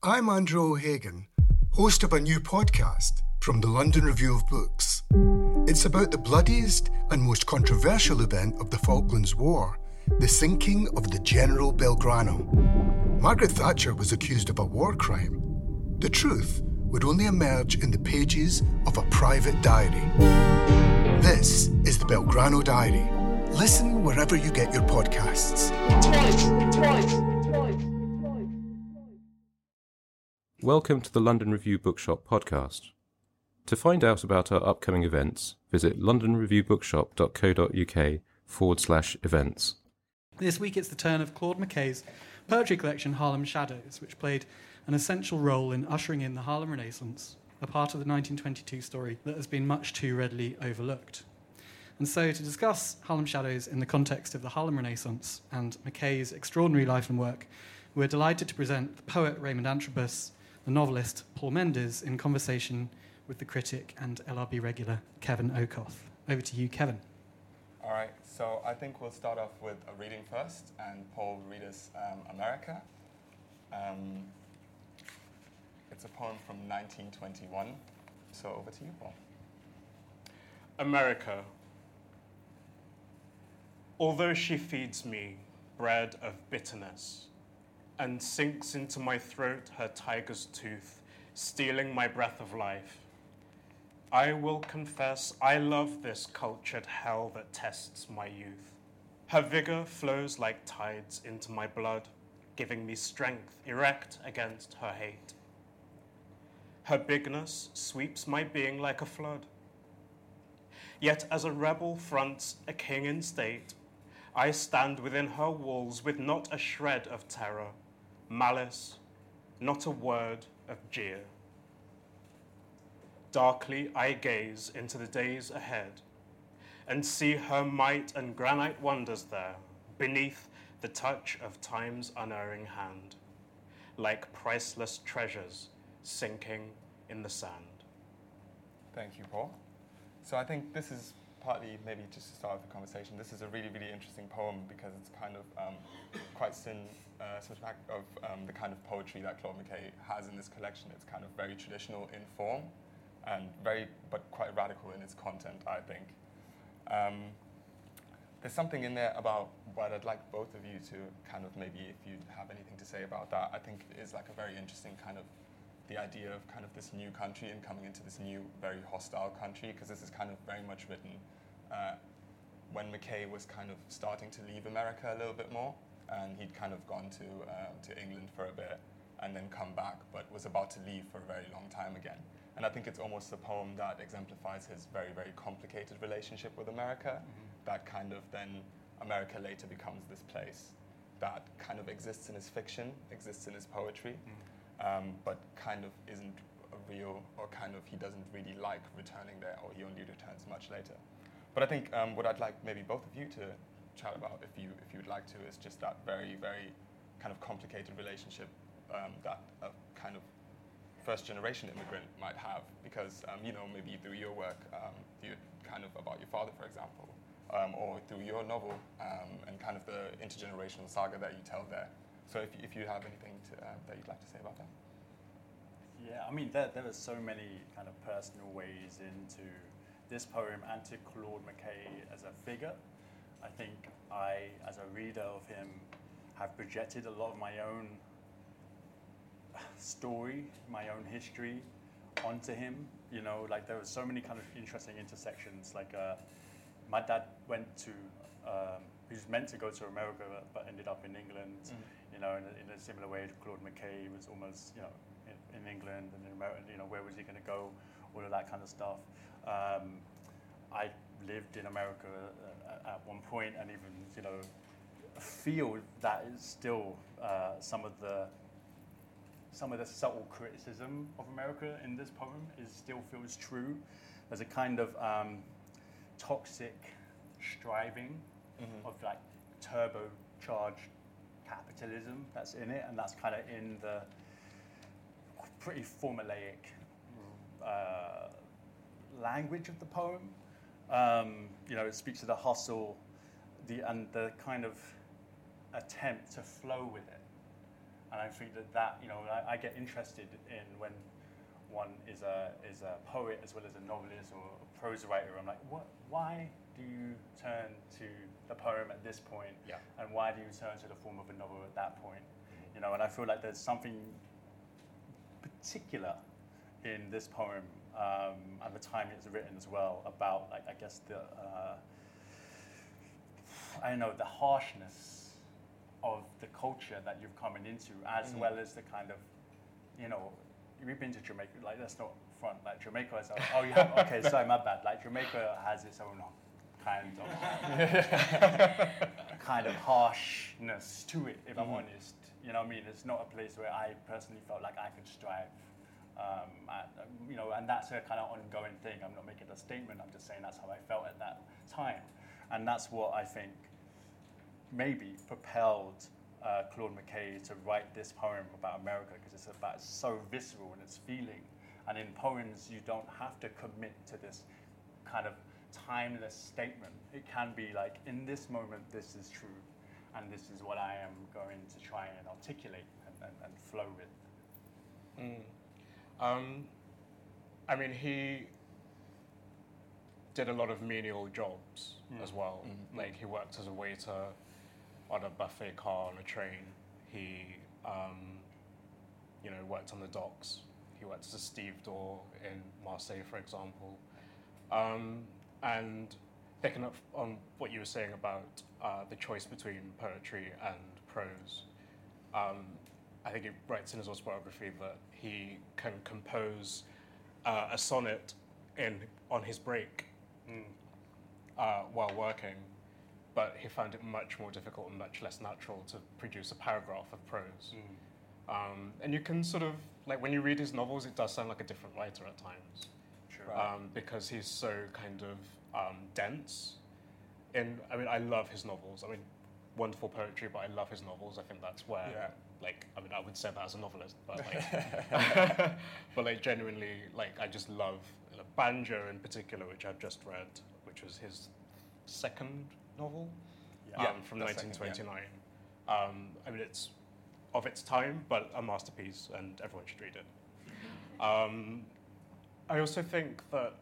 I'm Andrew O'Hagan, host of a new podcast from the London Review of Books. It's about the bloodiest and most controversial event of the Falklands War, the sinking of the General Belgrano. Margaret Thatcher was accused of a war crime. The truth would only emerge in the pages of a private diary. This is the Belgrano Diary. Listen wherever you get your podcasts. Twice. Welcome to the London Review Bookshop podcast. To find out about our upcoming events, visit londonreviewbookshop.co.uk/events. This week it's the turn of Claude McKay's poetry collection Harlem Shadows, which played an essential role in ushering in the Harlem Renaissance, a part of the 1922 story that has been much too readily overlooked. And so to discuss Harlem Shadows in the context of the Harlem Renaissance and McKay's extraordinary life and work, we're delighted to present the poet Raymond Antrobus, the novelist Paul Mendes, in conversation with the critic and LRB regular Kevin Okoth. Over to you, Kevin. All right, so I think we'll start off with a reading first, and Paul will read us America. It's a poem from 1921, so over to you, Paul. America. Although she feeds me bread of bitterness and sinks into my throat her tiger's tooth, stealing my breath of life, I will confess I love this cultured hell that tests my youth. Her vigor flows like tides into my blood, giving me strength erect against her hate. Her bigness sweeps my being like a flood. Yet as a rebel fronts a king in state, I stand within her walls with not a shred of terror, malice, not a word of jeer. Darkly I gaze into the days ahead and see her might and granite wonders there beneath the touch of time's unerring hand, like priceless treasures sinking in the sand. Thank you, Paul. So I think this is partly, maybe just to start the conversation, this is a really, really interesting poem because it's kind of quite symptomatic of the kind of poetry that Claude McKay has in this collection. It's kind of very traditional in form and but quite radical in its content, I think. There's something in there about what I'd like both of you to kind of, maybe if you have anything to say about that, I think is like a very interesting kind of the idea of kind of this new country and coming into this new, very hostile country, because this is kind of very much written when McKay was kind of starting to leave America a little bit more, and he'd kind of gone to England for a bit and then come back, but was about to leave for a very long time again. And I think it's almost a poem that exemplifies his very, very complicated relationship with America, that kind of then America later becomes this place that kind of exists in his fiction, exists in his poetry, but kind of isn't a real, or kind of he doesn't really like returning there, or he only returns much later. But I think what I'd like maybe both of you to chat about, if you would like to, is just that very, very kind of complicated relationship that a kind of first-generation immigrant might have, because maybe through your work, you kind of about your father, for example, or through your novel, and kind of the intergenerational saga that you tell there. So if you have anything that you'd like to say about that. Yeah, I mean, there are so many kind of personal ways into this poem and to Claude McKay as a figure. I think I, as a reader of him, have projected a lot of my own story, my own history onto him. You know, like there were so many kind of interesting intersections. Like my dad went to, he was meant to go to America, but ended up in England. You know, in a similar way to Claude McKay was almost, in England and in America, where was he going to go? All of that kind of stuff. I lived in America at one point, and even, feel that is still some of the subtle criticism of America in this poem still feels true. There's a kind of toxic striving of like turbocharged capitalism that's in it, and that's kind of in the pretty formulaic language of the poem. It speaks to the hustle, and the kind of attempt to flow with it. And I think that you know, I get interested in when one is a poet as well as a novelist or a prose writer. I'm like, why do you turn to the poem at this point? Yeah. And why do you turn to the form of a novel at that point? You know, and I feel like there's something particular in this poem and the time it's written as well about, like, I guess the I don't know, the harshness of the culture that you're coming into, as well as the kind of, you know, we've been to Jamaica, like, let's not front, like, Jamaica is, oh, you have, okay, sorry, my bad, like, Jamaica has its own kind of harshness to it, if I'm honest. You know what I mean? It's not a place where I personally felt like I could strive. You know, and that's a kind of ongoing thing. I'm not making a statement, I'm just saying that's how I felt at that time. And that's what I think maybe propelled Claude McKay to write this poem about America, because it's so visceral in its feeling. And in poems, you don't have to commit to this kind of timeless statement. It can be like, in this moment, this is true, and this is what I am going to try and articulate and flow with. I mean, he did a lot of menial jobs as well. Like, he worked as a waiter on a buffet car on a train. He, you know, worked on the docks. He worked as a stevedore in Marseille, for example. And picking up on what you were saying about the choice between poetry and prose, I think he writes in his autobiography that he can compose a sonnet on his break while working, but he found it much more difficult and much less natural to produce a paragraph of prose. And you can sort of, like, when you read his novels, it does sound like a different writer at times. Sure. Because he's so kind of dense. I mean, I love his novels. I mean, wonderful poetry, but I love his novels. I think that's where, like, I mean, I would say that as a novelist, but like, but like, genuinely, like, I just love Banjo in particular, which I've just read, which was his second novel from 1929. I mean, it's of its time, but a masterpiece, and everyone should read it. I also think that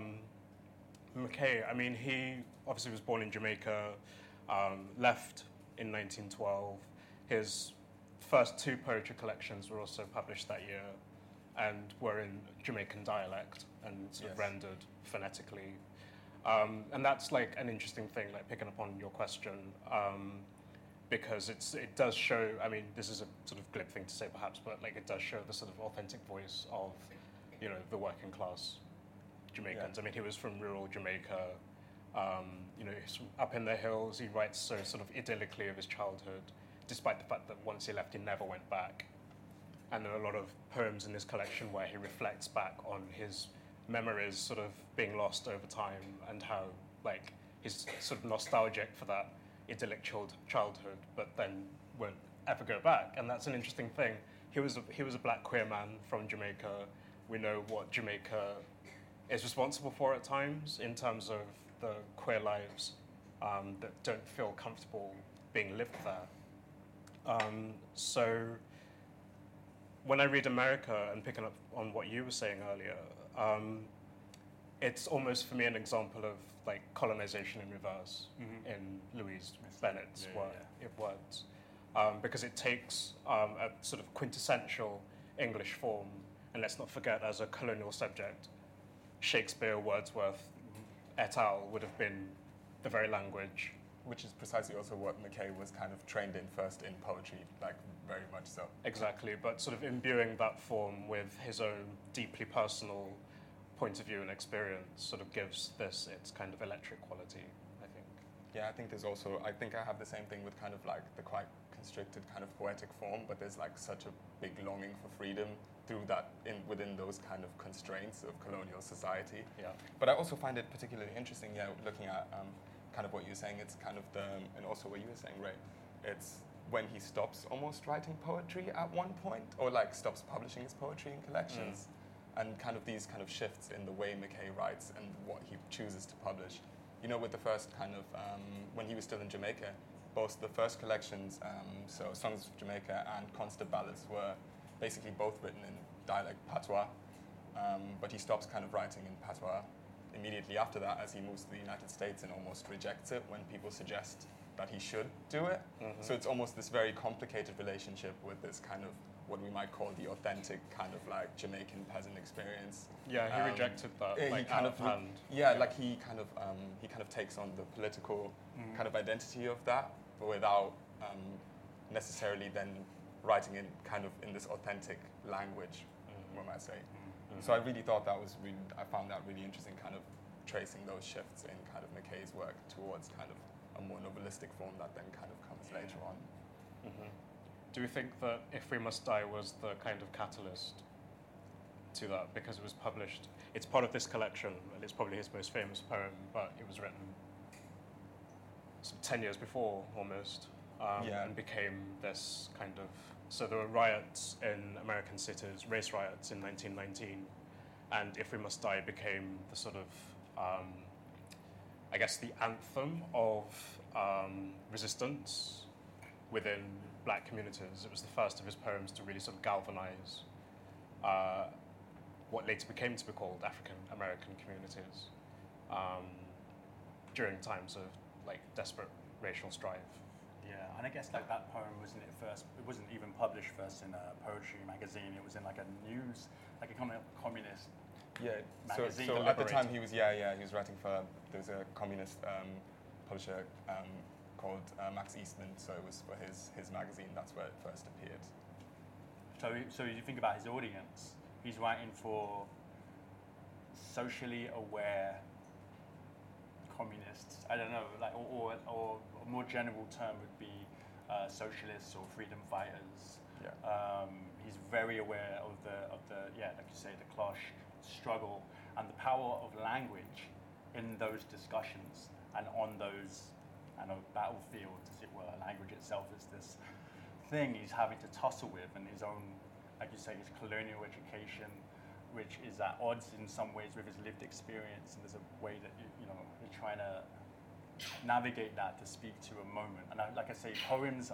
McKay, I mean, he obviously was born in Jamaica, left in 1912. His first two poetry collections were also published that year and were in Jamaican dialect and sort of rendered phonetically. And that's like an interesting thing, like picking up on your question, because it does show, I mean, this is a sort of glib thing to say perhaps, but like it does show the sort of authentic voice of, you know, the working class Jamaicans. Yeah. I mean, he was from rural Jamaica. You know, he's from up in the hills. He writes so sort of idyllically of his childhood, despite the fact that once he left, he never went back. And there are a lot of poems in this collection where he reflects back on his memories sort of being lost over time, and how, like, he's sort of nostalgic for that idyllic childhood, but then won't ever go back. And that's an interesting thing. He was a black queer man from Jamaica. We know what Jamaica is responsible for at times in terms of the queer lives that don't feel comfortable being lived there. So when I read America, and picking up on what you were saying earlier, it's almost for me an example of like colonization in reverse in Louise Bennett's words, because it takes a sort of quintessential English form, and let's not forget, as a colonial subject, Shakespeare, Wordsworth, et al. Would have been the very language. Which is precisely also what McKay was kind of trained in first in poetry, like very much so. Exactly, but sort of imbuing that form with his own deeply personal point of view and experience sort of gives this its kind of electric quality, I think. Yeah, I think I have the same thing with kind of like the quite constricted kind of poetic form, but there's like such a big longing for freedom through that within those kind of constraints of colonial society. Yeah. But I also find it particularly interesting, looking at kind of what you're saying, it's kind of and also what you were saying, Ray, it's when he stops almost writing poetry at one point, or like stops publishing his poetry in collections, and kind of these kind of shifts in the way McKay writes and what he chooses to publish. You know, with the first kind of, when he was still in Jamaica, both the first collections, so Songs of Jamaica and Concert Ballads, were basically both written in dialect patois, but he stops kind of writing in patois immediately after that as he moves to the United States and almost rejects it when people suggest that he should do it. So it's almost this very complicated relationship with this kind of what we might call the authentic kind of like Jamaican peasant experience. Yeah, he rejected that, he like, kind out of hand. like he kind of takes on the political kind of identity of that, but without necessarily then writing in kind of in this authentic language, one might say. So I really thought I found that really interesting, kind of tracing those shifts in kind of McKay's work towards kind of a more novelistic form that then kind of comes later on. Do you think that If We Must Die was the kind of catalyst to that, because it was published? It's part of this collection, and it's probably his most famous poem, but it was written 10 years before, almost, and became this kind of... So there were riots in American cities, race riots in 1919, and If We Must Die became the sort of, I guess, the anthem of resistance within black communities. It was the first of his poems to really sort of galvanize what later became to be called African American communities during times of like desperate racial strife. Yeah, and I guess like that poem wasn't even published first in a poetry magazine. It was in like a news, like a communist magazine. So at the time he was writing for, there was a communist publisher called Max Eastman, so it was for his magazine, that's where it first appeared. So you think about his audience, he's writing for socially aware communists, I don't know, like, or a more general term would be socialists or freedom fighters. Yeah. He's very aware of the like you say, the class struggle and the power of language in those discussions and on those battlefields, as it were. Language itself is this thing he's having to tussle with, and his own, like you say, his colonial education, which is at odds in some ways with his lived experience, and there's a way that you're trying to navigate that to speak to a moment. And like I say, poems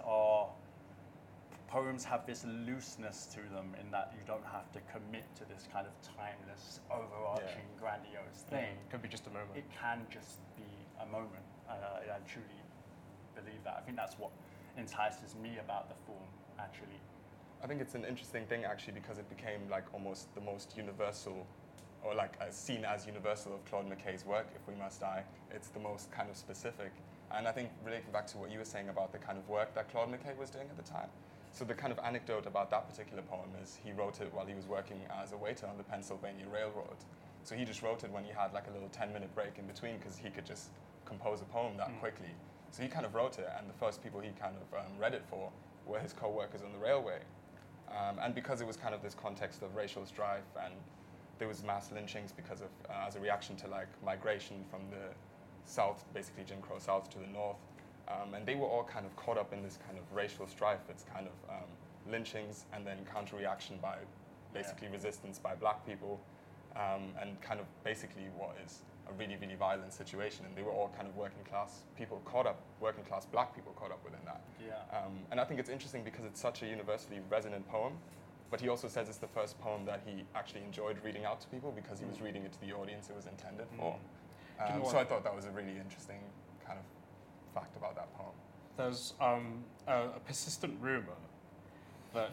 have this looseness to them in that you don't have to commit to this kind of timeless, overarching, grandiose thing. It could be just a moment. It can just be a moment. I truly believe that. I think that's what entices me about the form, actually. I think it's an interesting thing actually, because it became like almost the most universal, or like seen as universal, of Claude McKay's work, If We Must Die. It's the most kind of specific. And I think relating back to what you were saying about the kind of work that Claude McKay was doing at the time. So the kind of anecdote about that particular poem is he wrote it while he was working as a waiter on the Pennsylvania Railroad. So he just wrote it when he had like a little 10-minute break in between, because he could just compose a poem that quickly. So he kind of wrote it, and the first people he kind of read it for were his co-workers on the railway. And because it was kind of this context of racial strife, and there was mass lynchings because of, as a reaction to like migration from the south, basically Jim Crow South, to the north. And they were all kind of caught up in this kind of racial strife. It's kind of lynchings and then counter-reaction by basically resistance by black people, and kind of basically what is a really, really violent situation. And they were all kind of working class people caught up, working class black people caught up within that. Yeah. And I think it's interesting because it's such a universally resonant poem, but he also says it's the first poem that he actually enjoyed reading out to people, because he was reading it to the audience it was intended for. So I thought that was a really interesting kind of fact about that poem. There's a persistent rumor that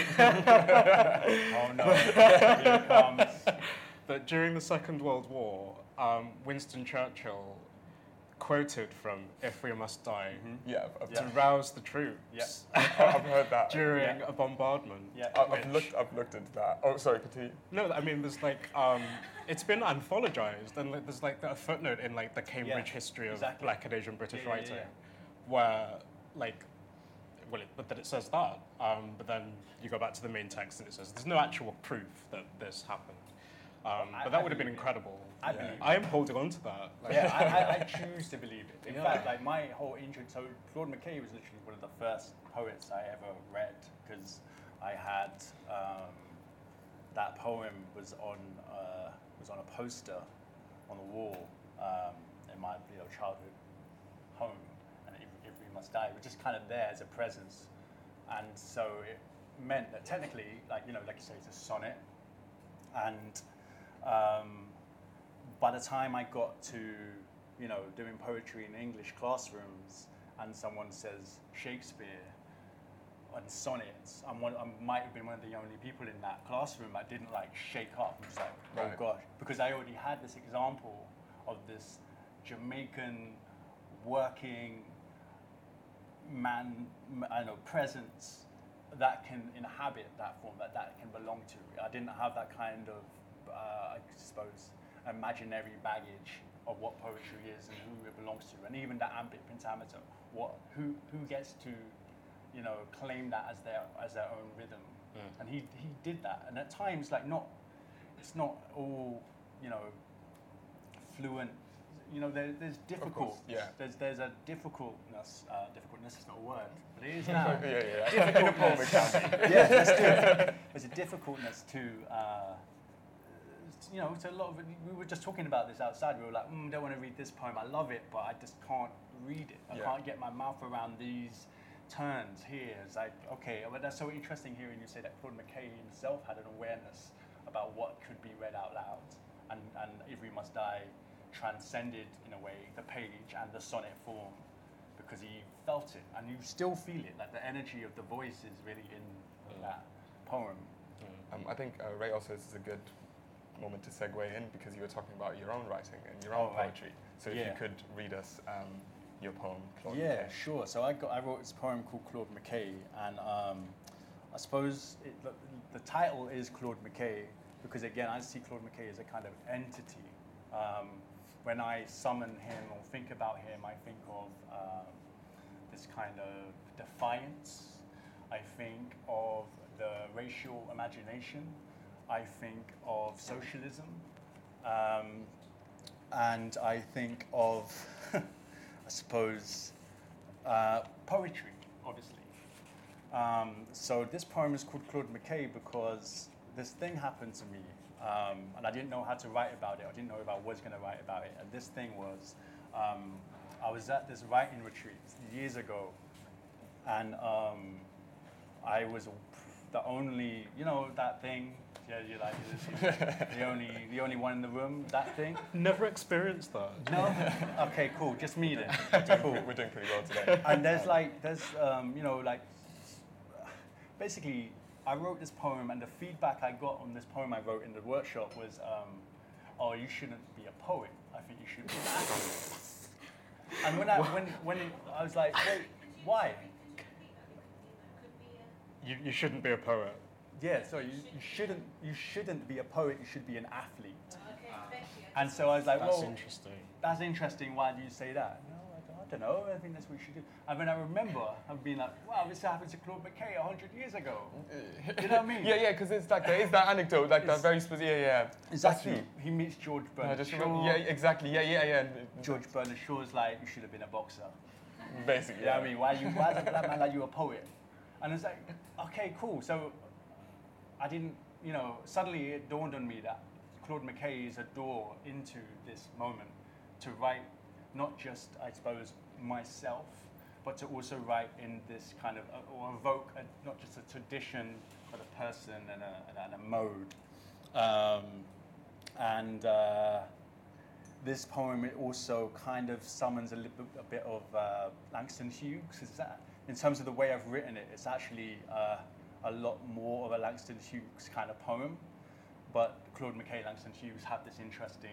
Oh no, here it comes. that during the Second World War, Winston Churchill quoted from If We Must Die to rouse the troops I've heard that. during a bombardment. Yeah. I've looked into that. Oh, sorry, continue. No, I mean, there's like, it's been anthologized, and like, there's like a footnote in like the Cambridge history of Black and Asian British writing, where like, that it says that, but then you go back to the main text and it says there's no actual proof that this happened. But that would have been incredible. I am holding on to that. Like, I choose to believe it. In fact, like my whole interest. So Claude McKay was literally one of the first poets I ever read, because I had that poem was on a poster on the wall in my childhood home, and If We Must Die was just kind of there as a presence. And so it meant that technically, like you say, it's a sonnet. And by the time I got to, doing poetry in English classrooms, and someone says Shakespeare and sonnets, I might have been one of the only people in that classroom that didn't shake up and just oh gosh, because I already had this example of this Jamaican working man, presence that can inhabit that form, that can belong to. I didn't have that kind of, I suppose, imaginary baggage of what poetry is and who it belongs to, and even that ambit pentameter. Who gets to, claim that as their own rhythm, and he did that. And at times, it's not all, fluent. There's difficult. Yeah. There's a difficultness. Difficultness is not a word, but it is now. yeah. Difficultness. Yeah, let's do it. There's a difficultness to. It's a lot of. We were just talking about this outside. We were like, don't want to read this poem. I love it, but I just can't read it. I can't get my mouth around these turns here. It's like, okay, but that's so interesting hearing you say that Claude McKay himself had an awareness about what could be read out loud, and If We Must Die transcended in a way the page and the sonnet form, because he felt it, and you still feel it. Like the energy of the voice is really in that poem. I think Ray also is a good moment to segue in, because you were talking about your own writing and your own poetry. So if you could read us your poem, Claude McKay. Sure. So I wrote this poem called Claude McKay, and I suppose the title is Claude McKay because, again, I see Claude McKay as a kind of entity. When I summon him or think about him, I think of this kind of defiance. I think of the racial imagination. I think of socialism. And I think of, I suppose, poetry, obviously. So this poem is called Claude McKay because this thing happened to me, and I didn't know how to write about it. I didn't know if I was going to write about it. And this thing was, I was at this writing retreat years ago, and I was the only, that thing. Yeah, you're like the only one in the room. That thing. Never experienced that. No. Okay, cool. Just me then. Cool. We're doing pretty well today. And there's basically, I wrote this poem, and the feedback I got on this poem I wrote in the workshop was, "Oh, you shouldn't be a poet. I think you should be an actor." And when I was like, "Wait, why?" You shouldn't be a poet. Yeah, so you shouldn't be a poet. You should be an athlete. Okay, thank you. And so I was like, that's interesting. That's interesting. Why do you say that? No, I don't know. I think that's what we should do. And when I remember, I've been like, wow, this happened to Claude McKay 100 years ago. You know what I mean? Yeah, because it's like there is that anecdote, like that very specific. Yeah. Exactly. He meets George Bernard Shaw. Yeah, exactly. Yeah. George Bernard Shaw's like, you should have been a boxer. Basically. You know what I mean? Why is a black man like you a poet? And it's like, okay, cool. So I didn't, suddenly it dawned on me that Claude McKay is a door into this moment to write not just, I suppose, myself, but to also write in this kind of, or evoke not just a tradition, but a person and a mode. This poem, it also kind of summons a bit of Langston Hughes. Is that, in terms of the way I've written it, it's actually a lot more of a Langston Hughes kind of poem, but Claude McKay, Langston Hughes have this interesting,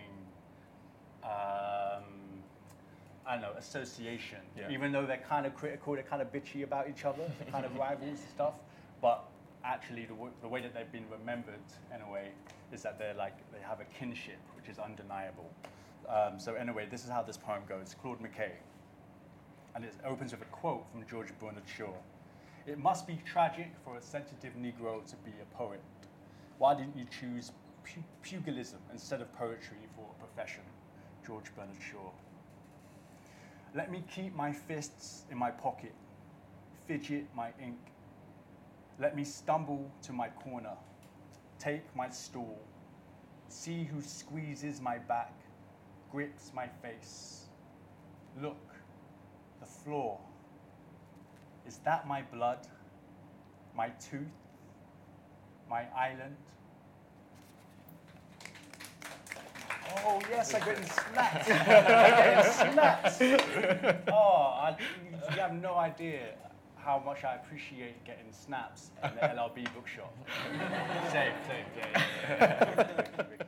association. Yeah. Even though they're kind of critical, they're kind of bitchy about each other, they're kind of rivals and stuff, but actually the way that they've been remembered in a way is that they have a kinship, which is undeniable. So anyway, this is how this poem goes, Claude McKay. And it opens with a quote from George Bernard Shaw. "It must be tragic for a sensitive Negro to be a poet. Why didn't you choose pugilism instead of poetry for a profession?" George Bernard Shaw. "Let me keep my fists in my pocket, fidget my ink. Let me stumble to my corner, take my stool, see who squeezes my back, grips my face. Look, the floor, Is that my blood? My tooth? My island? Oh, yes, I'm getting snapped. I'm getting snapped. Oh, you have no idea how much I appreciate getting snaps in the LRB bookshop. Same, yeah.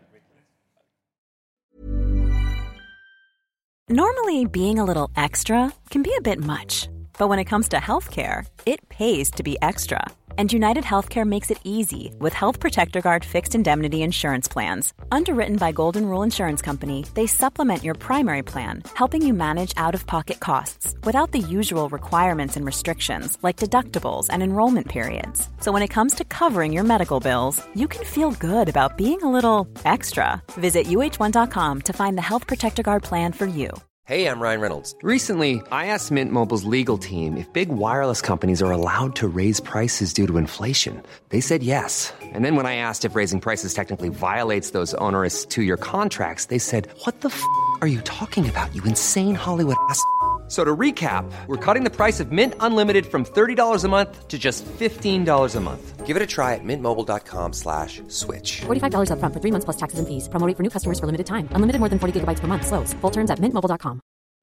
Normally, being a little extra can be a bit much. But when it comes to healthcare, it pays to be extra. And United Healthcare makes it easy with Health Protector Guard fixed indemnity insurance plans. Underwritten by Golden Rule Insurance Company, they supplement your primary plan, helping you manage out-of-pocket costs without the usual requirements and restrictions like deductibles and enrollment periods. So when it comes to covering your medical bills, you can feel good about being a little extra. Visit uh1.com to find the Health Protector Guard plan for you. Hey, I'm Ryan Reynolds. Recently, I asked Mint Mobile's legal team if big wireless companies are allowed to raise prices due to inflation. They said yes. And then when I asked if raising prices technically violates those onerous two-year contracts, they said, "What the f*** are you talking about, you insane Hollywood ass?" So to recap, we're cutting the price of Mint Unlimited from $30 a month to just $15 a month. Give it a try at mintmobile.com/switch. $45 up front for 3 months plus taxes and fees. Promo rate for new customers for limited time. Unlimited more than 40 gigabytes per month. Slows full terms at mintmobile.com.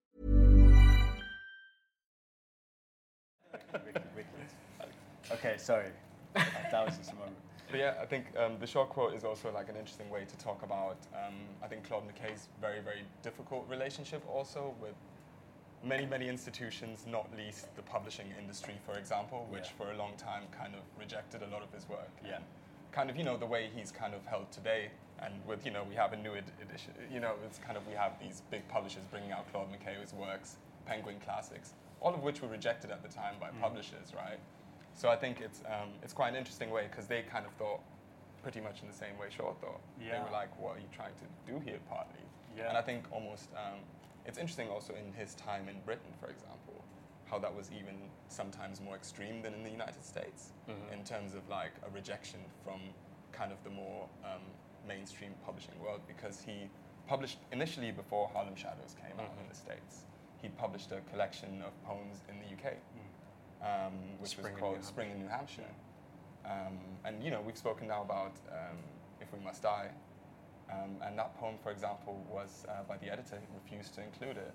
Okay, sorry. That was just a moment. But yeah, I think the short quote is also like an interesting way to talk about, I think, Claude McKay's very, very difficult relationship also with many institutions, not least the publishing industry, for example, which for a long time kind of rejected a lot of his work. Yeah. And kind of, the way he's kind of held today, and with, we have a new edition, it's kind of, we have these big publishers bringing out Claude McKay's works, Penguin Classics, all of which were rejected at the time by publishers, right? So I think it's quite an interesting way, because they kind of thought pretty much in the same way Shaw thought. Yeah. They were like, what are you trying to do here, partly? Yeah. And I think almost, it's interesting also in his time in Britain, for example, how that was even sometimes more extreme than in the United States, in terms of like a rejection from kind of the more mainstream publishing world, because he published initially before Harlem Shadows came out in the States. He published a collection of poems in the UK, which was called Spring in New Hampshire. And we've spoken now about If We Must Die. And that poem, for example, was by the editor who refused to include it.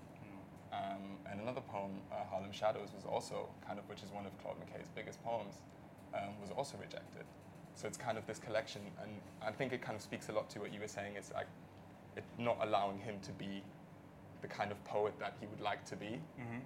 And another poem, Harlem Shadows, was also kind of, which is one of Claude McKay's biggest poems, was also rejected. So it's kind of this collection, and I think it kind of speaks a lot to what you were saying. It's like it not allowing him to be the kind of poet that he would like to be,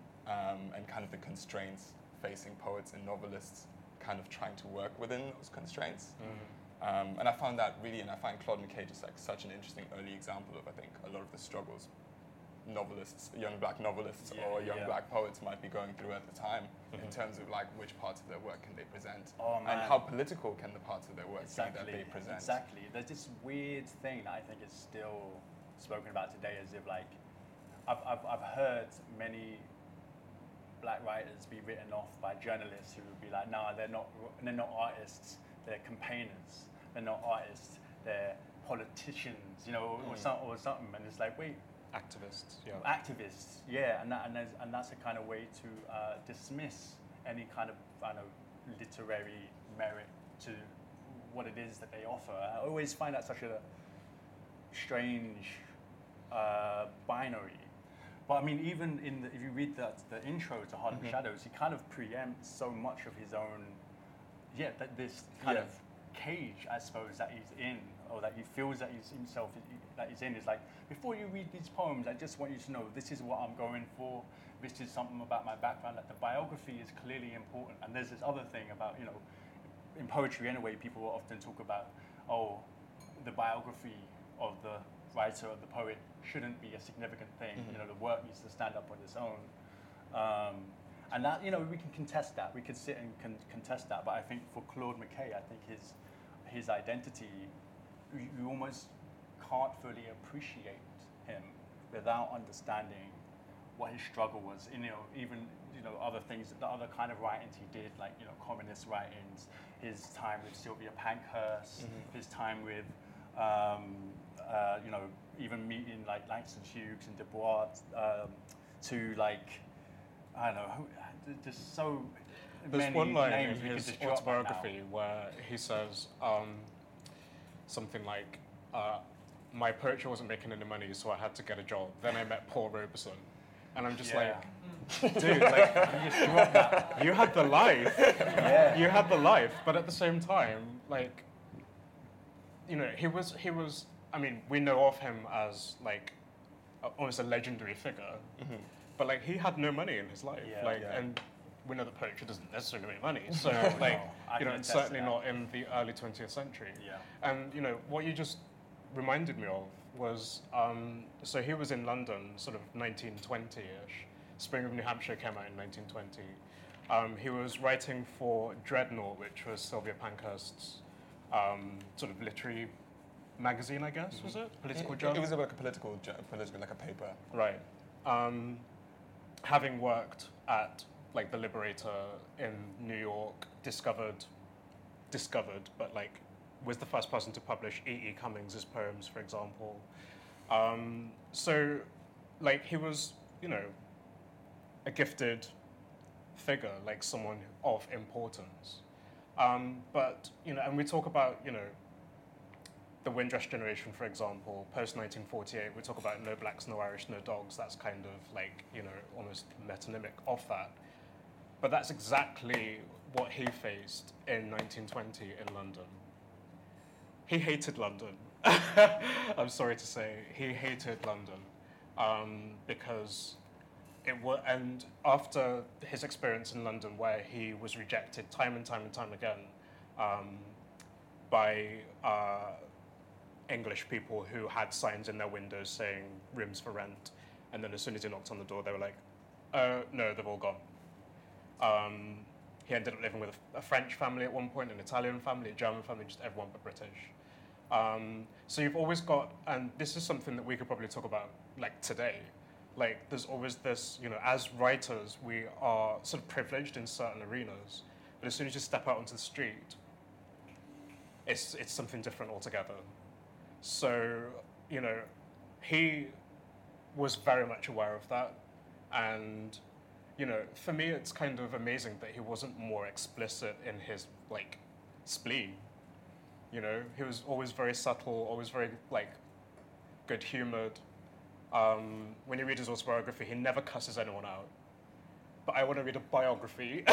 and kind of the constraints facing poets and novelists kind of trying to work within those constraints. And I found that really, and I find Claude McKay just like such an interesting early example of, I think, a lot of the struggles novelists, young black novelists or young black poets might be going through at the time, in terms of like which parts of their work can they present, and how political can the parts of their work be that they present. Exactly. There's this weird thing that I think is still spoken about today, as if like, I've heard many black writers be written off by journalists who would be like, no, they're not artists, they're campaigners. They're not artists, they're politicians, or something. And it's like, wait. Activists, yeah. Activists, yeah. And that's a kind of way to dismiss any kind of, literary merit to what it is that they offer. I always find that such a strange binary. But I mean, even if you read the intro to Harlem Shadows, he kind of preempts so much of his own, this kind of cage, I suppose, that he's in, or that he feels that he's in. Is like, before you read these poems, I just want you to know this is what I'm going for. This is something about my background. That the biography is clearly important. And there's this other thing about, in poetry anyway, people will often talk about, the biography of the writer or the poet shouldn't be a significant thing. The work needs to stand up on its own. And that, we can contest that. We could sit and contest that. But I think for Claude McKay, I think his identity, you almost can't fully appreciate him without understanding what his struggle was. Even other things, the other kind of writings he did, like communist writings, his time with Sylvia Pankhurst, his time with even meeting like Langston Hughes and Du Bois, to like, I don't know, just so There's many one line in names we could his just drop right autobiography where he says something like, my poetry wasn't making any money, so I had to get a job. Then I met Paul Robeson. And I'm just like, dude, like, You just drop that. you had the life. Yeah. You had the life, but at the same time, like, you know, he was, I mean, we know of him as, like, almost a legendary figure, but, like, he had no money in his life. And we know that poetry doesn't necessarily make money, so, like, you know, it's certainly not in the early 20th century. Yeah. And, you know, what you just reminded me of was, so he was in London, sort of 1920-ish. Spring of New Hampshire came out in 1920. He was writing for Dreadnought, which was Sylvia Pankhurst's sort of literary magazine, I guess, was it? Political journal? It was like a political, like a paper. Right. Having worked at, like, The Liberator in New York, discovered, but, like, was the first person to publish E.E. Cummings' poems, for example. So, like, he was, you know, a gifted figure, like someone of importance. But, you know, and we talk about, you know, the Windrush generation, for example, post-1948, we talk about no blacks, no Irish, no dogs. That's kind of like, you know, almost metonymic of that. But that's exactly what he faced in 1920 in London. He hated London. I'm sorry to say, he hated London because it was, and after his experience in London, where he was rejected time and time and time again by English people who had signs in their windows saying rooms for rent, and then as soon as he knocked on the door, they were like, no, they've all gone. He ended up living with a French family at one point, an Italian family, a German family, just everyone but British. So you've always got, and this is something that we could probably talk about like today, like there's always this, you know, as writers, we are sort of privileged in certain arenas, but as soon as you step out onto the street, it's something different altogether. So, you know, he was very much aware of that, and, you know, for me, it's kind of amazing that he wasn't more explicit in his, like, spleen. You know, he was always very subtle, always very, like, good-humored. When you read his autobiography, he never cusses anyone out. But I want to read a biography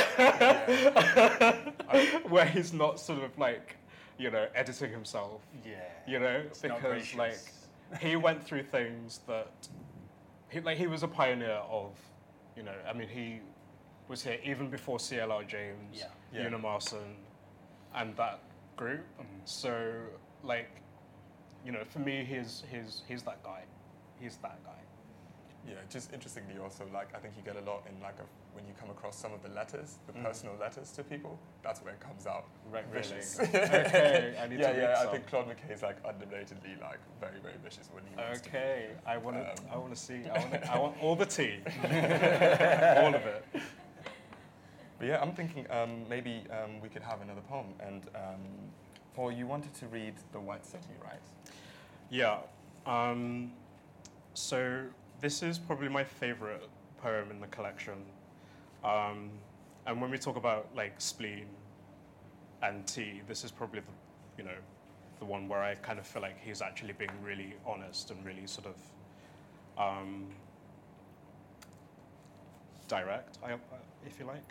where he's not sort of, like, you know, editing himself. Yeah. You know, it's because, like, he went through things that, he was a pioneer of, you know, I mean, he was here even before C.L.R. James, Una Marson, and that group. So, like, you know, for me, he's that guy. He's that guy. Yeah, just interestingly also, like, I think you get a lot in, like, when you come across some of the letters, the personal letters to people, that's where it comes out. Right, vicious. Really? Okay, I need to read I some. think Claude McKay's, like, undebatedly, like, very, very vicious when he wants Okay, I want to see, I want all the tea. All of it. But yeah, I'm thinking maybe we could have another poem. And Paul, you wanted to read The White City, right? Yeah. So this is probably my favorite poem in the collection. And when we talk about, like, spleen and tea, this is probably the, you know, the one where I kind of feel like he's actually being really honest and really sort of direct, if you like.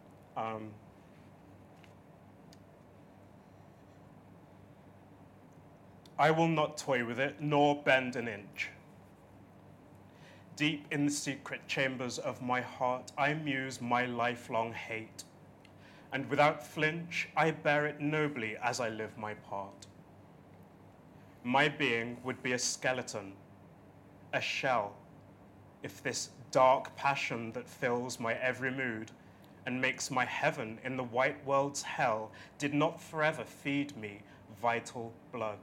I will not toy with it, nor bend an inch. Deep in the secret chambers of my heart, I muse my lifelong hate, and without flinch, I bear it nobly as I live my part. My being would be a skeleton, a shell, if this dark passion that fills my every mood and makes my heaven in the white world's hell did not forever feed me vital blood.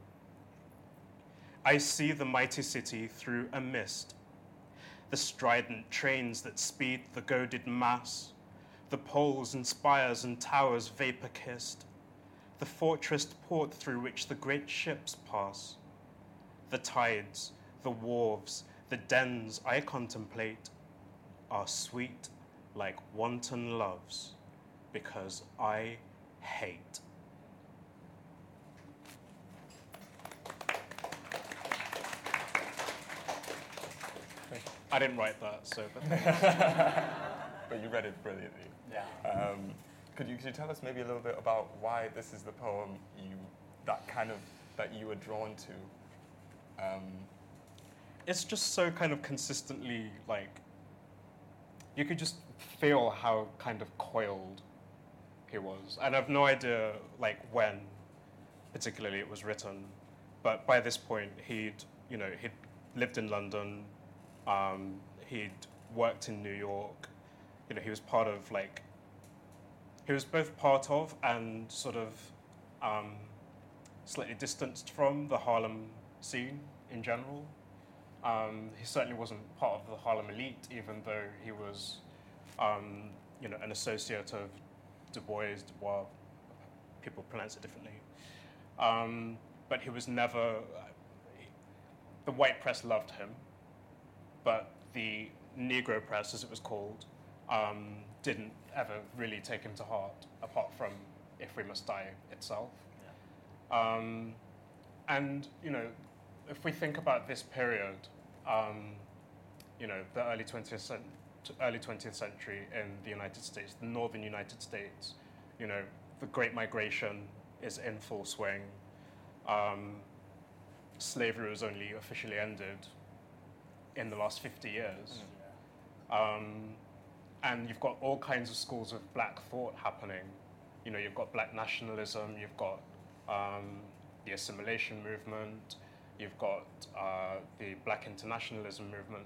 I see the mighty city through a mist, the strident trains that speed the goaded mass, the poles and spires and towers vapor-kissed, the fortressed port through which the great ships pass, the tides, the wharves, the dens I contemplate are sweet like wanton loves because I hate. I didn't write that, so. But you read it brilliantly. Yeah. Could you tell us maybe a little bit about why this is the poem that you were drawn to? It's just so kind of consistently, like, you could just feel how kind of coiled he was. And I've no idea, like, when particularly it was written, but by this point he'd lived in London, he'd worked in New York, he was part of, like, he was both part of and sort of slightly distanced from the Harlem scene in general. He certainly wasn't part of the Harlem elite, even though he was, an associate of Du Bois, people pronounce it differently. But he was never, the white press loved him, but the Negro press, as it was called, didn't ever really take him to heart, apart from If We Must Die itself. Yeah. And, if we think about this period, the early 20th century in the United States, the northern United States, the Great Migration is in full swing. Slavery was only officially ended in the last 50 years. And you've got all kinds of schools of black thought happening. You've got black nationalism, you've got the assimilation movement, you've got the black internationalism movement,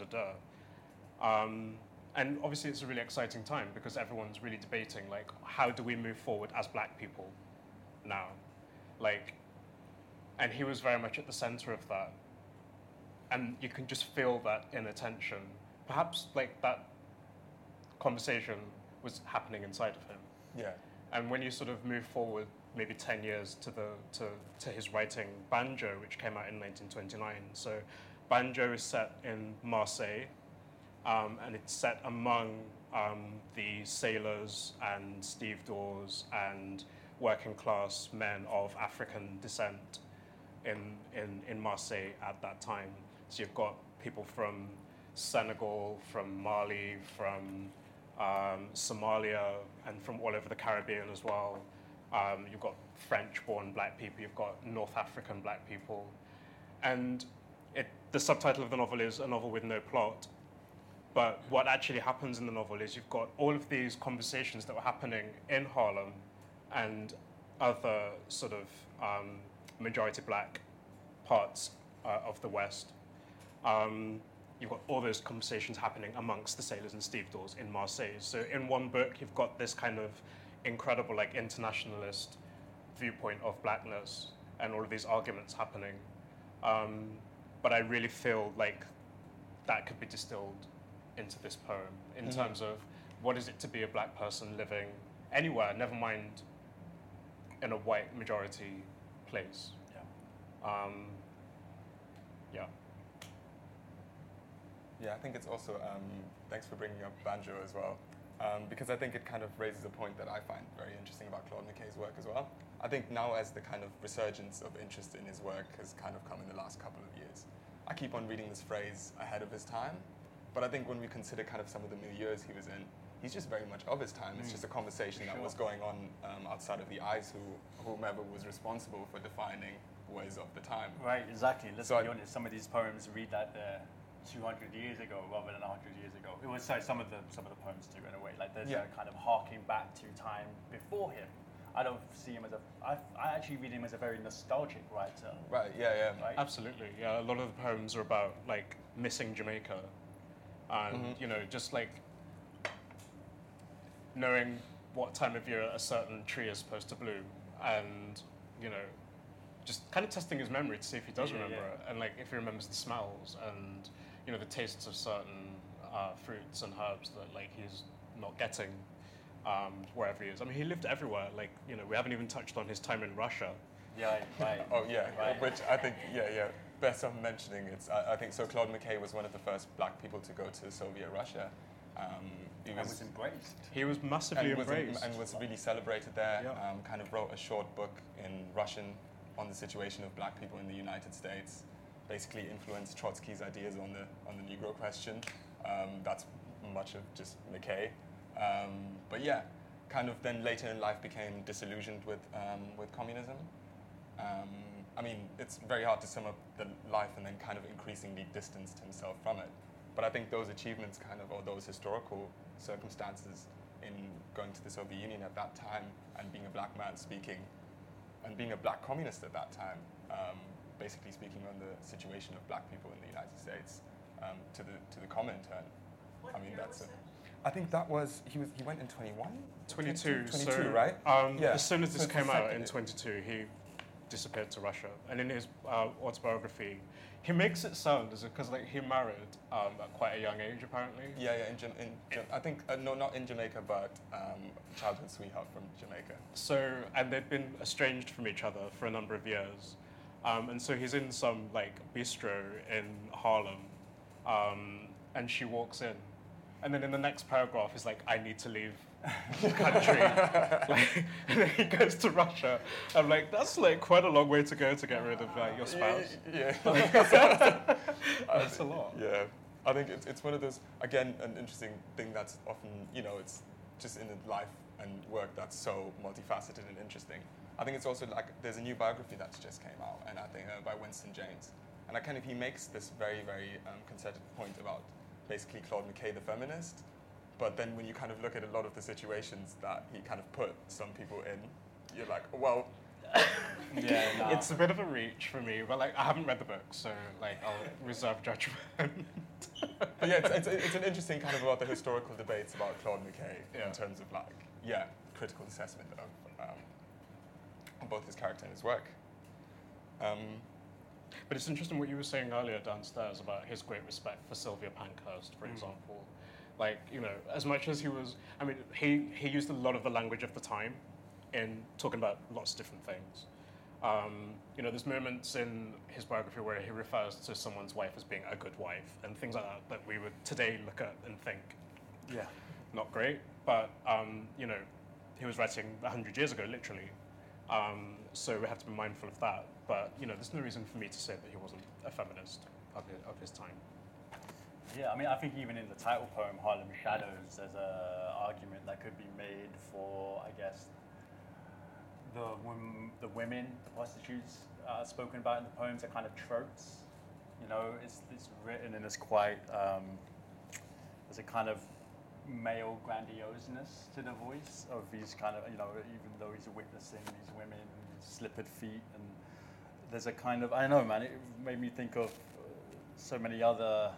and obviously it's a really exciting time because everyone's really debating, like, how do we move forward as black people now? Like, and he was very much at the center of that. And you can just feel that inattention. Perhaps, like, that conversation was happening inside of him. Yeah. And when you sort of move forward maybe 10 years to his writing Banjo, which came out in 1929. So Banjo is set in Marseille, and it's set among the sailors and stevedores and working class men of African descent in Marseille at that time. So you've got people from Senegal, from Mali, from Somalia, and from all over the Caribbean as well. You've got French-born black people, you've got North African black people. And the subtitle of the novel is A Novel with No Plot. But what actually happens in the novel is you've got all of these conversations that were happening in Harlem and other sort of majority black parts of the West. You've got all those conversations happening amongst the sailors and stevedores in Marseille. So in one book, you've got this kind of incredible, like, internationalist viewpoint of blackness and all of these arguments happening. But I really feel like that could be distilled into this poem in terms of what is it to be a black person living anywhere, never mind in a white majority place. Yeah. Yeah, I think it's also, thanks for bringing up Banjo as well, because I think it kind of raises a point that I find very interesting about Claude McKay's work as well. I think now as the kind of resurgence of interest in his work has kind of come in the last couple of years, I keep on reading this phrase ahead of his time, but I think when we consider kind of some of the milieus he was in, he's just very much of his time. It's just a conversation that was going on outside of the eyes whomever was responsible for defining ways of the time. Right, exactly. Let's be honest, some of these poems read that 200 years ago rather than 100 years ago. It was some of the poems do in a way. Like there's a kind of harking back to time before him. I don't see him as I actually read him as a very nostalgic writer. Right, yeah. Right? Absolutely, yeah. A lot of the poems are about, like, missing Jamaica and, just, like, knowing what time of year a certain tree is supposed to bloom and, just kind of testing his memory to see if he does remember it and, like, if he remembers the smells and, the tastes of certain fruits and herbs that, like, he's not getting wherever he is. I mean, he lived everywhere. Like, we haven't even touched on his time in Russia. Yeah, right. Oh, yeah, right. Which I think, best of mentioning. I think so. Claude McKay was one of the first black people to go to Soviet Russia. He And was embraced. He was massively embraced. And was really celebrated there. Yeah. Kind of wrote a short book in Russian on the situation of black people in the United States. Basically influenced Trotsky's ideas on the Negro question. That's much of just McKay. But yeah, kind of then later in life became disillusioned with communism. I mean, it's very hard to sum up the life and then kind of increasingly distanced himself from it. But I think those achievements kind of, or those historical circumstances in going to the Soviet Union at that time and being a black man speaking, and being a black communist at that time, basically speaking on the situation of black people in the United States to the Comintern. I mean, that's I think that was, he went in 21? 22. 22, so, right? Yeah. As soon as this So came out in 22, he disappeared to Russia. And in his autobiography, he makes it sound as if, because like he married at quite a young age, apparently. Yeah, I think, no, not in Jamaica, but childhood sweetheart from Jamaica. So, and they'd been estranged from each other for a number of years. And so he's in some like bistro in Harlem, and she walks in. And then in the next paragraph, he's like, I need to leave the country. And then he goes to Russia. I'm like, that's like quite a long way to go to get rid of your spouse. Yeah. That's a lot. Yeah. I think it's one of those, again, an interesting thing that's often, it's just in life and work that's so multifaceted and interesting. I think it's also like, there's a new biography that's just came out, and I think by Winston James. And he makes this very, very concerted point about basically Claude McKay, the feminist. But then when you kind of look at a lot of the situations that he kind of put some people in, you're like, well... Yeah, no. It's a bit of a reach for me, but like I haven't read the book, so like I'll reserve judgment. But yeah, it's an interesting kind of about the historical debates about Claude McKay in terms of like, critical assessment of both his character and his work. But it's interesting what you were saying earlier downstairs about his great respect for Sylvia Pankhurst, for example. Like, as much as he used a lot of the language of the time in talking about lots of different things. There's moments in his biography where he refers to someone's wife as being a good wife and things like that we would today look at and think, not great. But, he was writing 100 years ago, literally. So we have to be mindful of that. But, there's no reason for me to say that he wasn't a feminist of his time. Yeah, I think even in the title poem, Harlem Shadows, there's an argument that could be made for, I guess, the women, the prostitutes spoken about in the poems are kind of tropes. It's written in this quite, there's a kind of male grandioseness to the voice of these kind of, even though he's witnessing these women, slippered feet, and there's a kind of, I don't know, man, it made me think of so many other,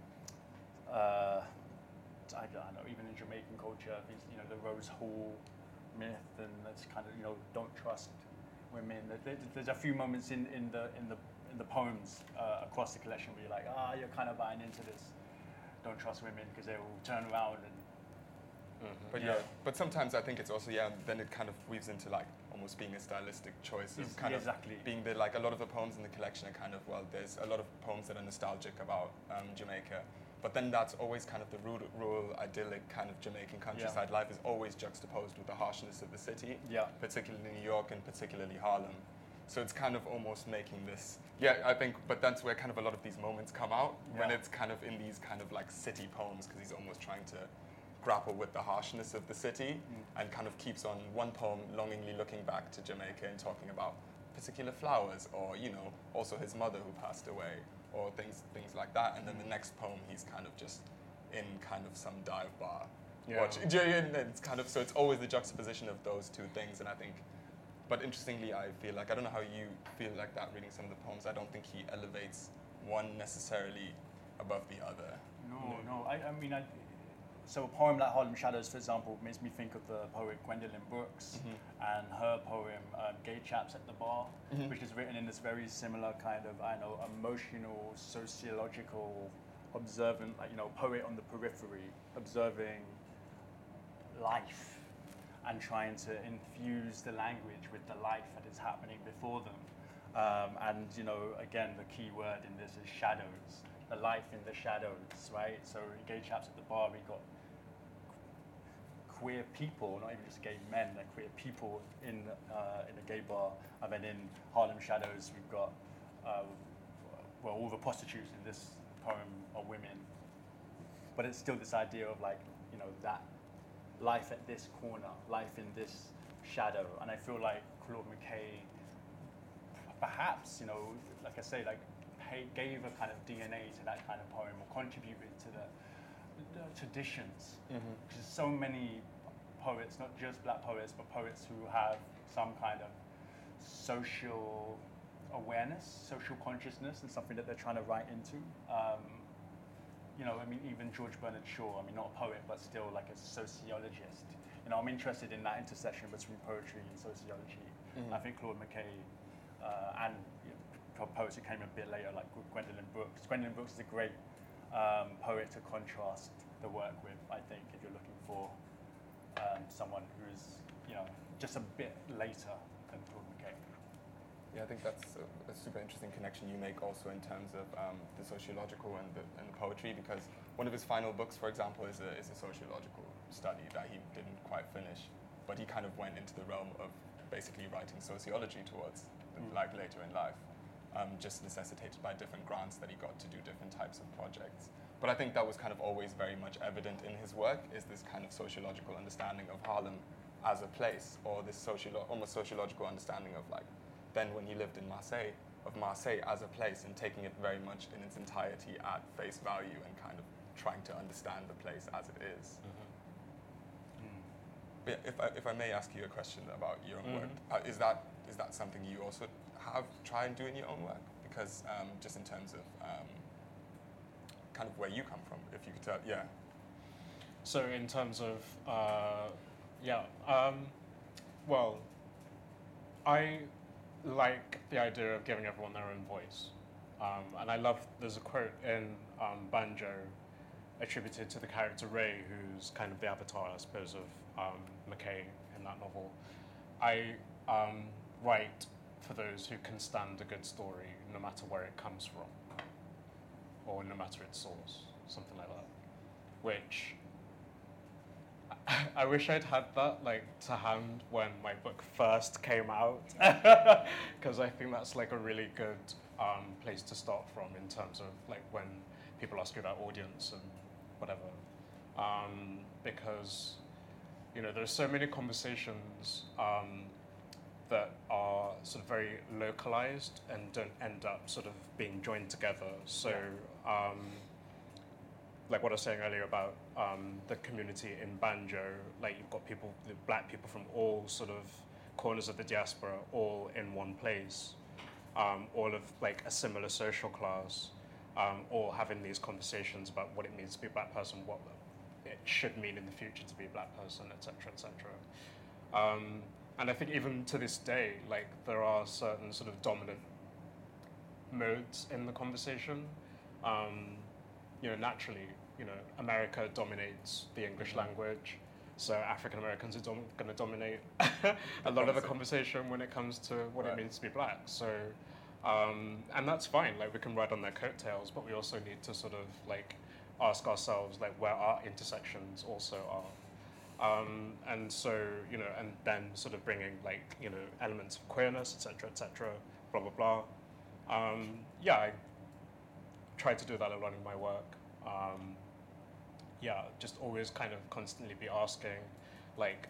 I don't know, even in Jamaican culture, these, the Rose Hall myth, and that's kind of, don't trust women. There's a few moments in the poems across the collection where you're like, you're kind of buying into this. Don't trust women because they will turn around and. But but sometimes I think it's also then it kind of weaves into like almost being a stylistic choice of kind of being the like a lot of the poems in the collection are kind of there's a lot of poems that are nostalgic about Jamaica, but then that's always kind of the rural idyllic kind of Jamaican countryside life is always juxtaposed with the harshness of the city, particularly New York and particularly Harlem. So it's kind of almost making this, I think, but that's where kind of a lot of these moments come out, when it's kind of in these kind of like city poems, because he's almost trying to grapple with the harshness of the city and kind of keeps on one poem longingly looking back to Jamaica and talking about particular flowers or, also his mother who passed away or things like that. And then the next poem, he's kind of just in kind of some dive bar. Watching, and it's kind of, so it's always the juxtaposition of those two things. And I think, but interestingly, I feel like, I don't know how you feel like that reading some of the poems, I don't think he elevates one necessarily above the other. No. So a poem like Harlem Shadows, for example, makes me think of the poet Gwendolyn Brooks and her poem Gay Chaps at the Bar, which is written in this very similar kind of, emotional, sociological, observant, poet on the periphery, observing life and trying to infuse the language with the life that is happening before them. Again, the key word in this is shadows, the life in the shadows, right? So in Gay Chaps at the Bar, we got queer people, not even just gay men, like queer people in a gay bar. And then in Harlem Shadows, we've got all the prostitutes in this poem are women, but it's still this idea of like, you know, that life at this corner, life in this shadow. And I feel like Claude McKay, perhaps, you know, like I say, like gave a kind of DNA to that kind of poem, or contributed to the traditions. Because so many poets, not just black poets, but poets who have some kind of social awareness, social consciousness, and something that they're trying to write into. You know, I mean, even George Bernard Shaw, I mean, not a poet, but still like a sociologist. You know, I'm interested in that intersection between poetry and sociology. I think Claude McKay and poets who came a bit later, like Gwendolyn Brooks. Gwendolyn Brooks is a great poet to contrast the work with, I think, if you're looking for someone who's, you know, just a bit later than Claude McKay. Yeah, I think that's a super interesting connection you make also in terms of the sociological and the poetry, because one of his final books, for example, is a sociological study that he didn't quite finish, but he kind of went into the realm of basically writing sociology towards like later in life, just necessitated by different grants that he got to do different types of projects. But I think that was kind of always very much evident in his work, is this kind of sociological understanding of Harlem as a place, or this almost sociological understanding of like, then when he lived in Marseille, of Marseille as a place, and taking it very much in its entirety at face value, and kind of trying to understand the place as it is. But if I may ask you a question about your own work, is that something you also try and do in your own work? Because just in terms of kind of where you come from, if you could tell, yeah. So in terms of, well, I like the idea of giving everyone their own voice. And I love, there's a quote in Banjo attributed to the character Ray, who's kind of the avatar, I suppose, of McKay in that novel. I write for those who can stand a good story, no matter where it comes from, or no matter its source, something like that. Which I wish I'd had that like to hand when my book first came out, because I think that's like a really good place to start from in terms of like when people ask you about audience and whatever, because you know there's so many conversations that are sort of very localized and don't end up sort of being joined together. So. Like what I was saying earlier about the community in Banjo, like you've got people, the black people from all sort of corners of the diaspora, all in one place, all of like a similar social class, all having these conversations about what it means to be a black person, what it should mean in the future to be a black person, etc., etc. And I think even to this day, like there are certain sort of dominant modes in the conversation. You know, naturally, you know, America dominates the English language, so African Americans are going to dominate a lot of the conversation when it comes to what it means to be black. So, and that's fine. Like we can ride on their coattails, but we also need to sort of like ask ourselves like where our intersections also are. And so, you know, and then sort of bringing like, you know, elements of queerness, etc., blah blah blah. I try to do that a lot in my work. Just always kind of constantly be asking, like,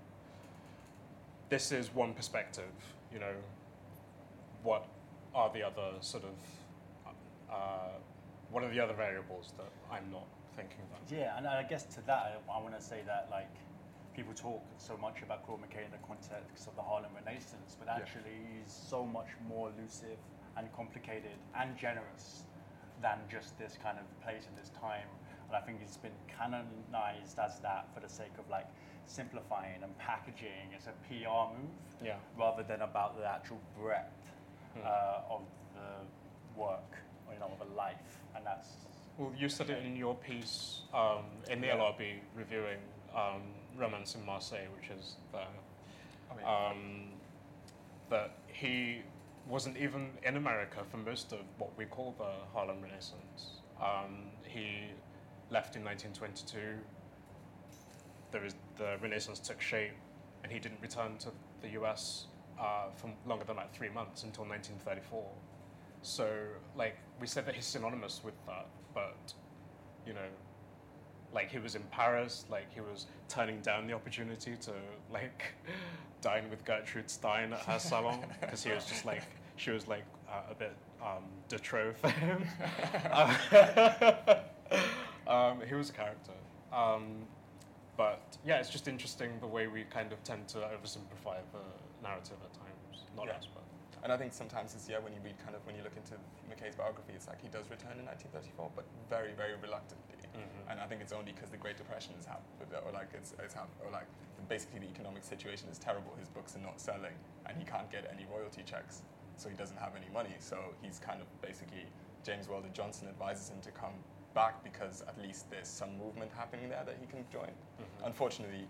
this is one perspective, you know, what are the other sort of, what are the other variables that I'm not thinking about? Yeah, and I guess to that, I want to say that, like, people talk so much about Claude McKay in the context of the Harlem Renaissance, but actually he's so much more elusive and complicated and generous than just this kind of place in this time. And I think it's been canonized as that for the sake of like simplifying and packaging. It's a PR move rather than about the actual breadth of the work, or, you know, of a life. And that's... Well, you said it in your piece in the LRB reviewing Romance in Marseille, which is that he wasn't even in America for most of what we call the Harlem Renaissance. He left in 1922. the Renaissance took shape, and he didn't return to the US for longer than like 3 months until 1934. So, like, we said that he's synonymous with that, but, you know, like, he was in Paris, like, he was turning down the opportunity to, like, dine with Gertrude Stein at her salon, because he was just, like, she was, like, a bit de trop for him. He was a character. But, yeah, it's just interesting the way we kind of tend to oversimplify the narrative at times. Not us, but... And I think sometimes it's, when you read when you look into McKay's biography, it's like he does return in 1934, but very, very reluctantly. Mm-hmm. And I think it's only because the Great Depression has happened, or like it's happened, or like basically the economic situation is terrible. His books are not selling, and he can't get any royalty checks, so he doesn't have any money. So he's kind of basically, James Weldon Johnson advises him to come back because at least there's some movement happening there that he can join. Mm-hmm. Unfortunately,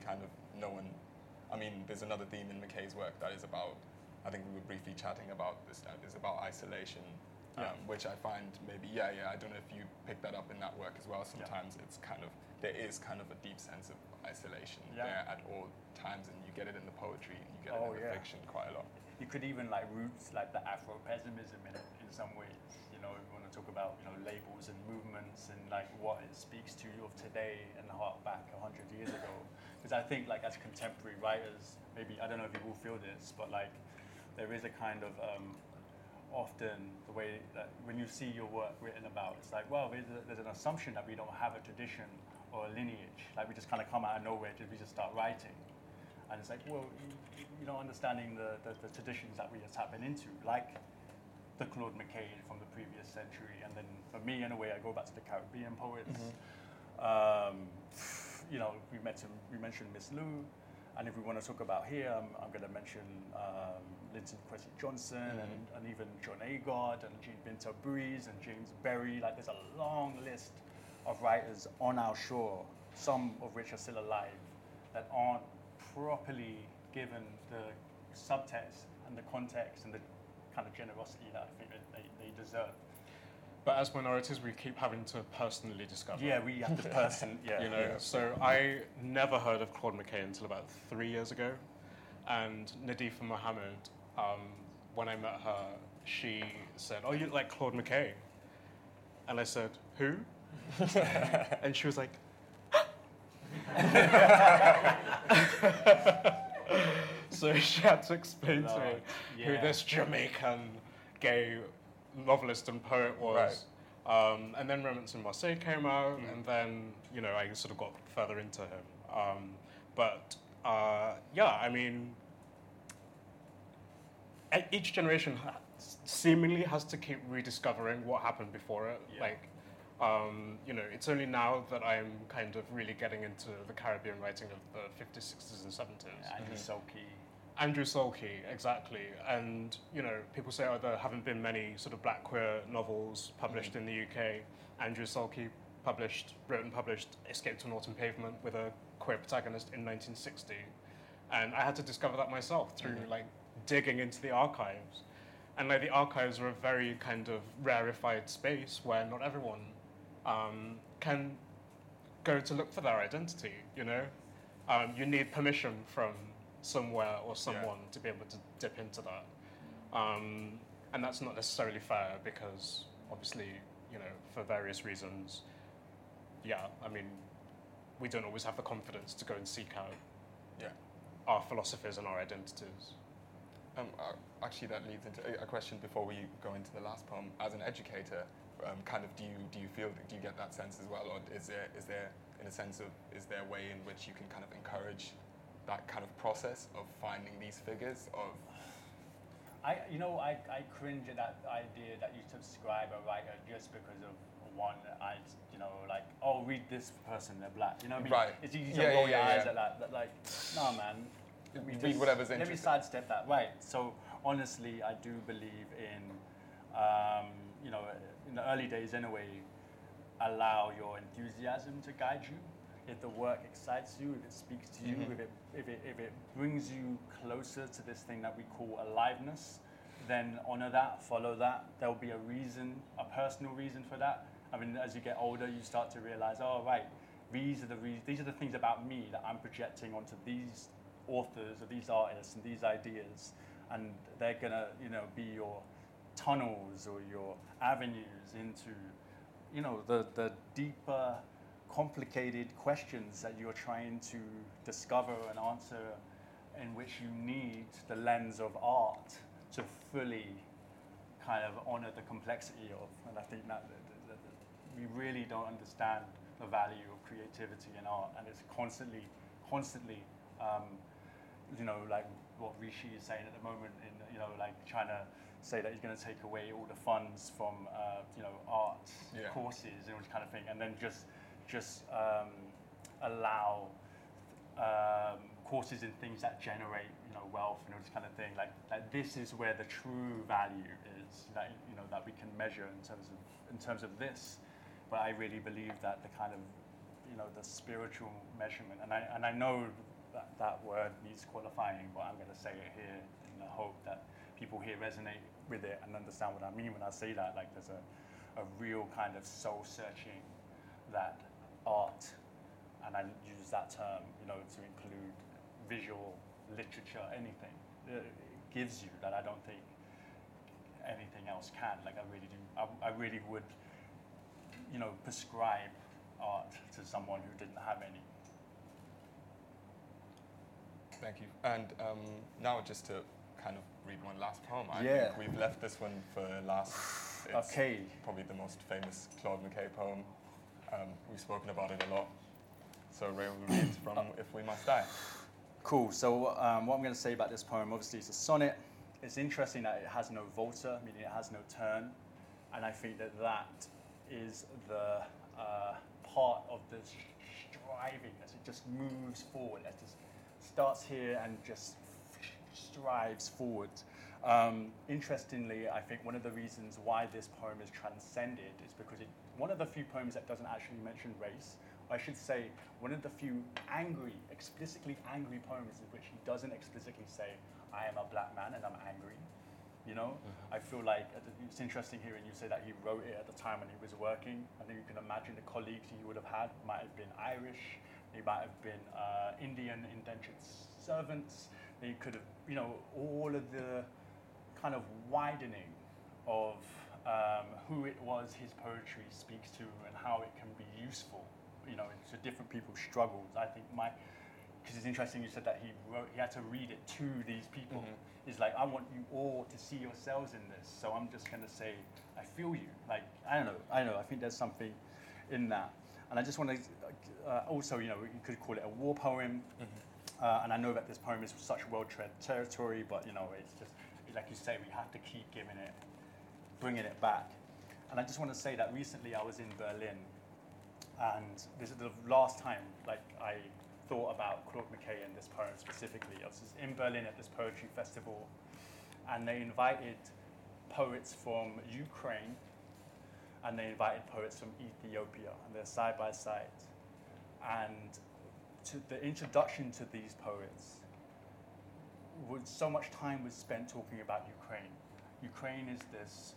there's another theme in McKay's work that is about, I think we were briefly chatting about this, is about isolation, which I find maybe, I don't know if you pick that up in that work as well. Sometimes it's there is kind of a deep sense of isolation there at all times, and you get it in the poetry, and you get it in the fiction quite a lot. You could even like roots like the Afro-pessimism in it in some ways. You know, if you want to talk about, you know, labels and movements and like what it speaks to you of today and hark back 100 years ago. Because I think like as contemporary writers, maybe, I don't know if you will feel this, but like there is a kind of often the way that when you see your work written about, it's like, well, there's an assumption that we don't have a tradition or a lineage, like we just kind of come out of nowhere, we just start writing. And it's like, well, you know, understanding the traditions that we are tapping into, like the Claude McKay from the previous century, and then for me, in a way, I go back to the Caribbean poets. Mm-hmm. You know, we mentioned Miss Lou, and if we want to talk about here, I'm going to mention Linton Kwesi Johnson, and even John Agard, and Jean Binta Breeze, and James Berry. Like, there's a long list of writers on our shore, some of which are still alive, that aren't properly given the subtext and the context and the kind of generosity that I think they deserve. But as minorities, we keep having to personally discover. Yeah, we have to you know. Yeah. So I never heard of Claude McKay until about 3 years ago, and Nadifa Mohammed, when I met her, she said, "Oh, you like Claude McKay?" And I said, "Who?" And she was like, so she had to explain to me who this Jamaican gay novelist and poet was. Right. And then Romance in Marseille came out, and then, you know, I sort of got further into him. I mean, each generation seemingly has to keep rediscovering what happened before it. Yeah. Like, you know, it's only now that I'm kind of really getting into the Caribbean writing of the 50s, 60s, and 70s. Andrew Solkey, exactly. And, you know, people say, oh, there haven't been many sort of black queer novels published in the UK. Andrew Solkey wrote and published Escape to an Autumn Pavement with a queer protagonist in 1960. And I had to discover that myself through, like, digging into the archives. And, like, the archives are a very kind of rarefied space where not everyone can go to look for their identity, you know? You need permission from somewhere or someone to be able to dip into that. And that's not necessarily fair because, obviously, you know, for various reasons, I mean, we don't always have the confidence to go and seek out our philosophies and our identities. Actually, that leads into a question before we go into the last poem. As an educator, kind of, do you get that sense as well, or is there in a sense of, is there a way in which you can kind of encourage that kind of process of finding these figures of? I cringe at that idea that you subscribe a writer just because of one, like, oh, read this person, they're black. You know what I mean? Right. It's easy to roll your eyes at that. But like, nah, man. Read whatever's interesting. Let me sidestep that. Right. So honestly, I do believe in, in the early days anyway, allow your enthusiasm to guide you. If the work excites you, if it speaks to you, if it brings you closer to this thing that we call aliveness, then honor that, follow that. There'll be a reason, a personal reason for that. I mean, as you get older, you start to realize, oh, right, these are the things about me that I'm projecting onto these authors or these artists and these ideas, and they're gonna, be your tunnels or your avenues into, the deeper, complicated questions that you're trying to discover and answer, in which you need the lens of art to fully kind of honor the complexity of. And I think that we really don't understand the value of creativity in art, and it's constantly, like what Rishi is saying at the moment, like trying to say that he's going to take away all the funds from, art courses and all this kind of thing, and then just allow courses in things that generate, wealth and all this kind of thing. Like this is where the true value is, that we can measure in terms of this. But I really believe that the kind of, the spiritual measurement, and I know that word needs qualifying, but I'm going to say it here in the hope that people here resonate with it and understand what I mean when I say that. Like there's a real kind of soul searching that art, and I use that term, to include visual, literature, anything, it gives you that I don't think anything else can. Like I really do. I really would, prescribe art to someone who didn't have any. Thank you. And now just to kind of read one last poem. I think we've left this one for last. It's probably the most famous Claude McKay poem. We've spoken about it a lot. So Ray will read from If We Must Die. Cool. So what I'm going to say about this poem, obviously it's a sonnet. It's interesting that it has no volta, meaning it has no turn. And I think that is the part of the striving as it just moves forward. It just starts here and just strives forward. Interestingly, I think one of the reasons why this poem is transcended is because one of the few poems that doesn't actually mention race, or I should say, one of the few explicitly angry poems in which he doesn't explicitly say, I am a black man and I'm angry. I feel like it's interesting hearing you say that he wrote it at the time when he was working. I think you can imagine the colleagues he would have had might have been Irish, they might have been Indian indentured servants, they could have, all of the kind of widening of who it was his poetry speaks to and how it can be useful, to different people's struggles. I think because it's interesting you said that he had to read it to these people. Mm-hmm. It's like, I want you all to see yourselves in this, so I'm just going to say, I feel you. Like, I don't know, I think there's something in that. And I just want to, also, you could call it a war poem, and I know that this poem is such well-tread territory, but, it's just, like you say, we have to keep bringing it back. And I just want to say that recently I was in Berlin, and this is the last time, I thought about Claude McKay and this poem specifically. I was in Berlin at this poetry festival, and they invited poets from Ukraine, and they invited poets from Ethiopia, and they're side by side. And the introduction to these poets, so much time was spent talking about Ukraine. Ukraine is this,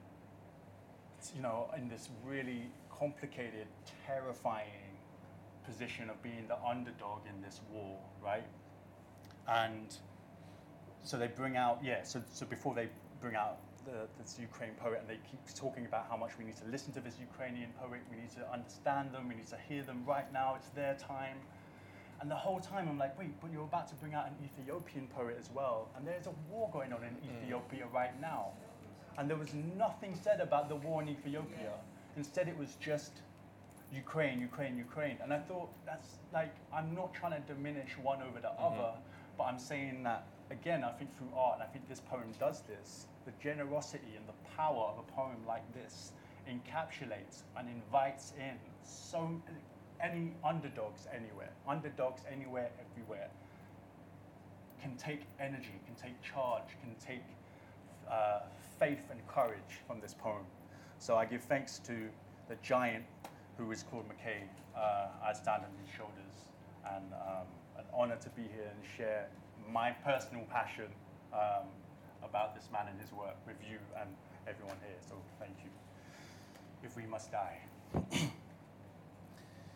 in this really complicated, terrifying position of being the underdog in this war, right? And so they bring out, so before they bring out this Ukraine poet, and they keep talking about how much we need to listen to this Ukrainian poet, we need to understand them, we need to hear them right now, it's their time. And the whole time I'm like, wait, but you're about to bring out an Ethiopian poet as well, and there's a war going on in Ethiopia right now. And there was nothing said about the war in Ethiopia. Instead, it was just Ukraine. And I thought, that's like, I'm not trying to diminish one over the other, but I'm saying that, again, I think through art, and I think this poem does this, the generosity and the power of a poem like this encapsulates and invites in any underdogs anywhere, everywhere, can take energy, can take charge, can take faith and courage from this poem. So I give thanks to the giant who is Claude McKay. I stand on his shoulders, and an honor to be here and share my personal passion about this man and his work with you and everyone here. So thank you. If we must die.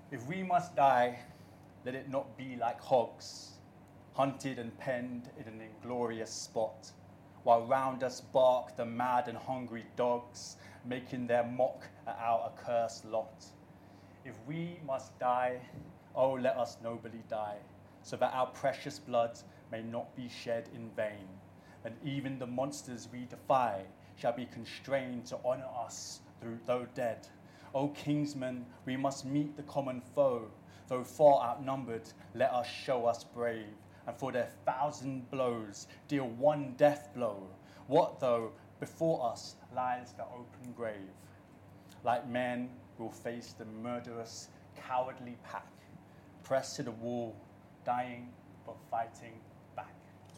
If we must die, let it not be like hogs, hunted and penned in an inglorious spot, while round us bark the mad and hungry dogs, making their mock at our accursed lot. If we must die, oh, let us nobly die, so that our precious blood may not be shed in vain, and even the monsters we defy shall be constrained to honour us though dead. O kingsmen, we must meet the common foe, though far outnumbered, let us show us brave, and for their 1,000 blows deal one death blow. What though before us lies the open grave? Like men, we'll face the murderous, cowardly pack, pressed to the wall, dying but fighting back.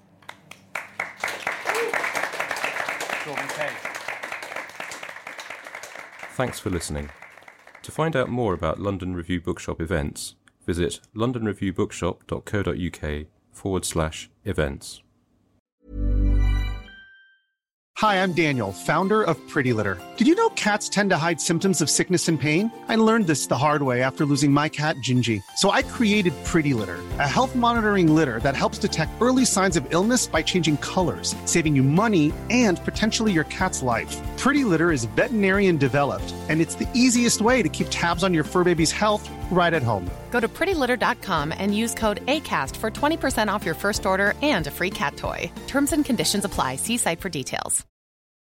Claude McKay. Thanks for listening. To find out more about London Review Bookshop events, visit londonreviewbookshop.co.uk/events. Hi, I'm Daniel, founder of Pretty Litter. Did you know cats tend to hide symptoms of sickness and pain? I learned this the hard way after losing my cat, Gingy. So I created Pretty Litter, a health monitoring litter that helps detect early signs of illness by changing colors, saving you money and potentially your cat's life. Pretty Litter is veterinarian developed, and it's the easiest way to keep tabs on your fur baby's health right at home. Go to prettylitter.com and use code ACAST for 20% off your first order and a free cat toy. Terms and conditions apply. See site for details.